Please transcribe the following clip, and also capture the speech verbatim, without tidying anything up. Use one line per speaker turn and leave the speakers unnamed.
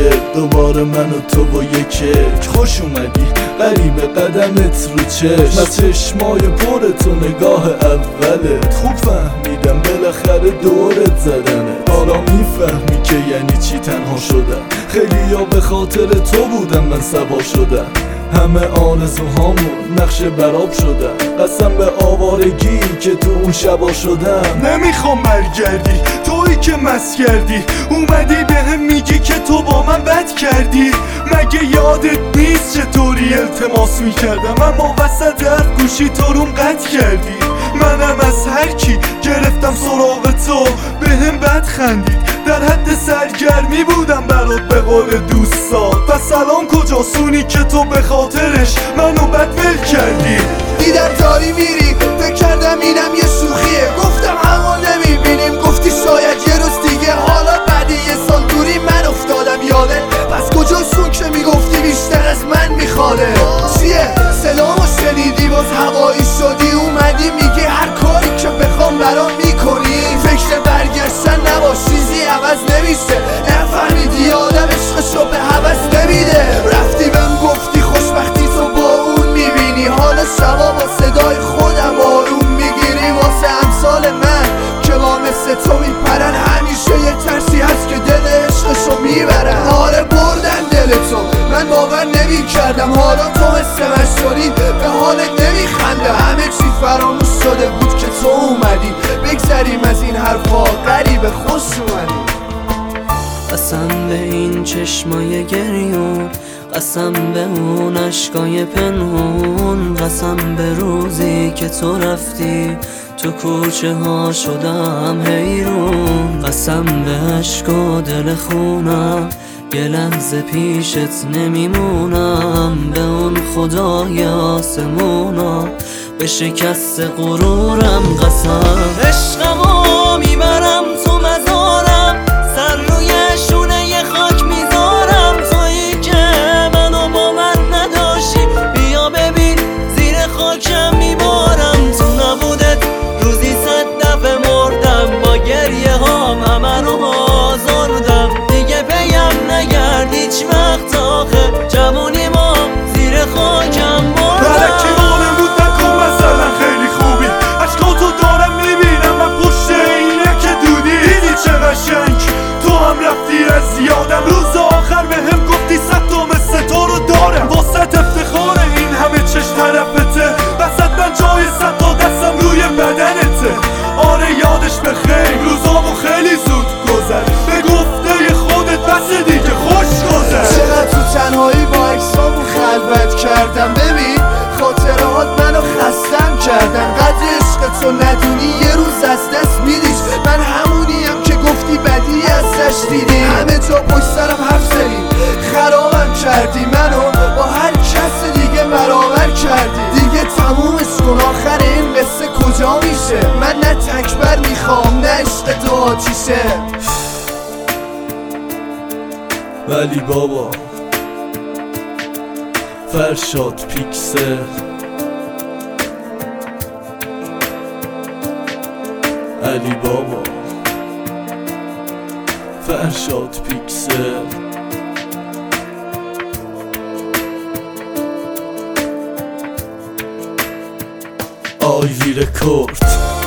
دوباره من و تو و یکش خوش اومدی غریب قدمت رو چشم از چشمای پر تو نگاه اولت خوب فهمیدم بالاخره دورت زدنت حالا میفهمی که یعنی چی تنها شدم خیلی ها به خاطر تو بودم من سوا شدم همه آرزوهامون نقش براب شدن قسم به آوارگی که تو اون شبا شدم
نمیخوام برگردی تویی که مست کردی اومدی به هم میگی که تو با من بد کردی مگه یادت نیست چطوری التماس میکردم اما وسط حرف گوشی تو روم قطع کردی منم از هر کی گرفتم سراغ تو به هم بد خندید در حد سرگرمی بودم برات به قول دوستا پس الان کجاسونی که تو به خاطرش منو بد ول کردی
دیدم داری میری فکر کردم اینم یه شوخیه گفتم همو نمیبینیم گفتی شاید یه روز دیگه حالا بعد یه سال دوری من افتادم یادت پس کجاشون که میگفتی بیشتر از من میخواله چیه صدامو شنیدی باز هوایی شدی اومدی میگی هر کاری که بخوام برام میکنی فکر برگشتن نباش چیزی عوض نمیشه نفهمیدی آدم عشقشو به هوس نمیده رفتی بهم گفتی خوشبختی تو با اون میبینی حالا شبا با صدای خودم آروم میگیری واسه امثال من که با مثل تو میپرن همیشه یه ترسی هست که دل عشقشو میبرن آره بردن دل تو من باور نمیکردم حالا تو مثل من شدی به حالت نمیخنده همه چی فراموش شده بود که تو اومدی بگذریم از این حرفا غریبه خوش اومدی
قسم به این چشمای گریون قسم به اون عشقای پنهون قسم به روزی که تو رفتی تو کوچه ها شدم حیرون قسم به عشق و دل خونم یه لحظه پیشت نمیمونم به اون خدای آسمونا به شکست غرورم قسم عشقمو میبرم تو مزارم سر روی شونه یه خاک میذارم تویی که منو با من نداشتی بیا ببین زیر خاکم میبارم تو نبودت روزی صد دفعه مردم با گریه هام همه رو آزردم دیگه پیم نگرد هیچ وقت آخه جوونی ما زیر خاکم بردم
تو هم رفتی از یادم روز آخر به هم گفتی صد تا مثل تو رو دارم واسه افتخار این همه چشم طرفته وسط من جای صد تا دستم روی بدنته آره یادش به خیر روزامو خیلی زود گذر به گفته خودت بس دیگه خوش گذر
چقدر تو تنهایی با عکسامو خلوت کردم ببین خاطرات منو خستم کردن قدر عشق تو ندونی یه روز از دست میدیش من همونیم که گفتی بدی ازش دیدی همه جا پشت سرم حرف زدی خرابم کردی منو با هر کس دیگه برابر کردی دیگه تمومش کن آخر این قصه کجا میشه من نه تکبر میخوام نه عشق تو آتیشه
ولی بابا فرشاد پیکسل علی بابا فرشاد پیکسل آیوی رکورد